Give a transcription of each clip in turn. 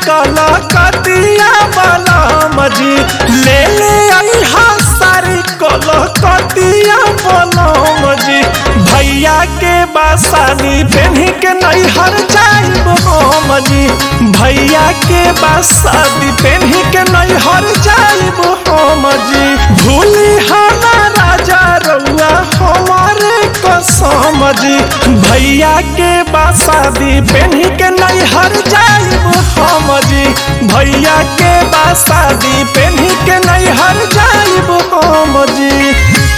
कलकतिया बलम जी ले ले अइहा सारी कलकतिया बलम जी भैया के बासानी पेन्ही के नैहर जाइब हम जी भैया के बासादी पेन्ही के नैहर जाइब हम जी भूली हला राजा रउआ हमारे कसम जी भैया के बासादी पेन्ही के नैहर जाइब हम जी भैया के बासादी पेन्ही के नैहर जाइब हम जी।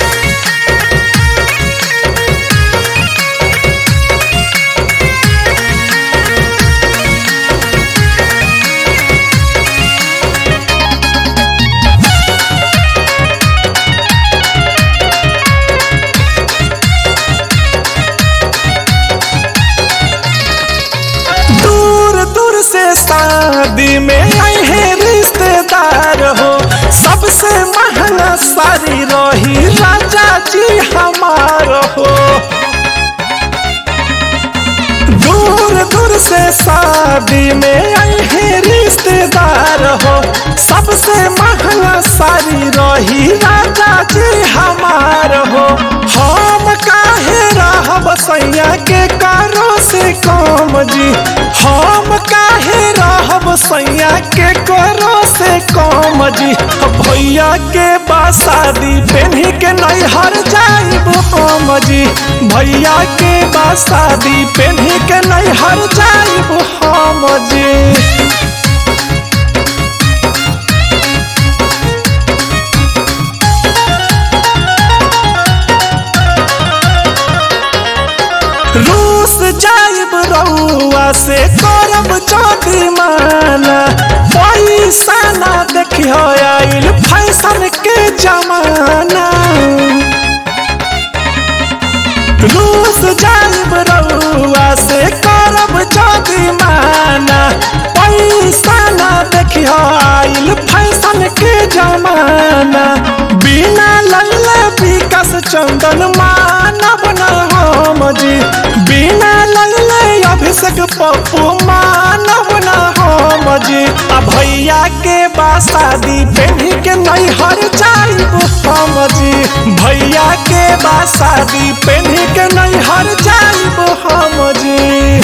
शादी में आए हैं रिश्तेदार हो सबसे महंगा साड़ी रही राजा जी हमार हो दूर दूर से शादी में आए हैं रिश्तेदार हो सबसे महंगा साड़ी रही राजा जी हमार हो हम काहे रहब सैया के कारो से कम जी हम काहे रहब सैया के करो से कम जी भैया के बासादी पेन्ही के नैहर जाइब हम जी भैया के बासादी पेन्ही के नैहर जाइब हम जी। रूस जाइब रउआ से करब चौथी माना पैसा ना देखियो आइल फैशन के जमाना रूस जाइब रउआ से करब चौथी माना पैसा ना देखियो आइल फैशन के जमाना बिना लल्ला विकास चंदन मानब ना हम जी बिना लल्ले अभिषेक पप्पू मानब ना हम जी भैया के बासादी पेन्ही के नैहर जाइब हम जी भैया के बासादी पेन्ही के नैहर जाइब हम जी।